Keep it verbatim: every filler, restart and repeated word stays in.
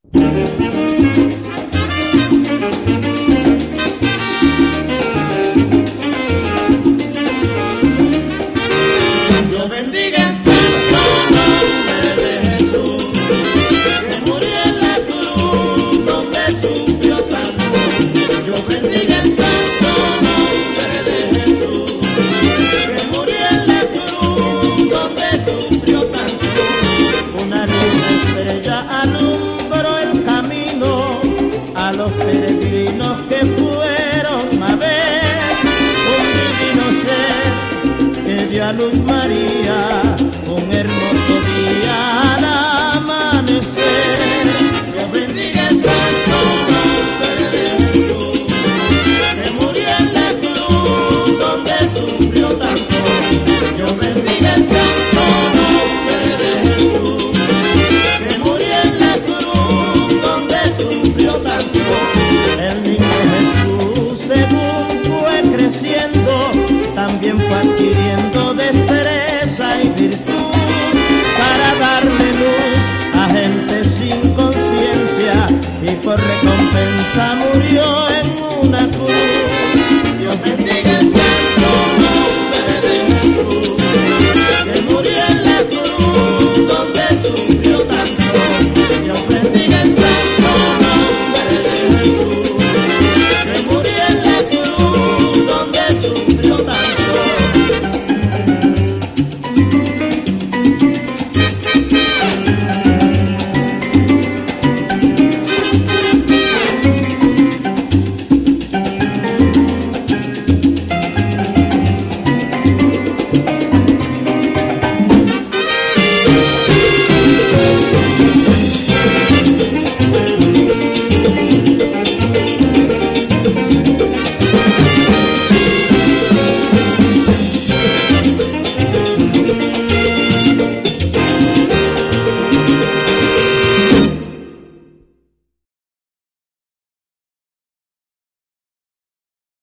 Yo bendiga el santo nombre de Jesús, que murió en la cruz donde sufrió tanto. Yo bendiga el santo nombre de Jesús, que murió en la cruz donde sufrió tanto. Una luz estrella alumbró el camino a los peregrinos que fueron a ver un divino ser que dio a luz María un hermoso día al amanecer. Yo bendiga el santo nombre de Jesús, que murió en la cruz donde sufrió tanto. Yo bendiga el santo nombre de Jesús, que murió en la cruz donde sufrió tanto. El niño Jesús, según fue creciendo, también fue adquiriendo destreza y virtud para darle luz a gente sin conciencia, y por recompensa murió en una cruz. Dios bendiga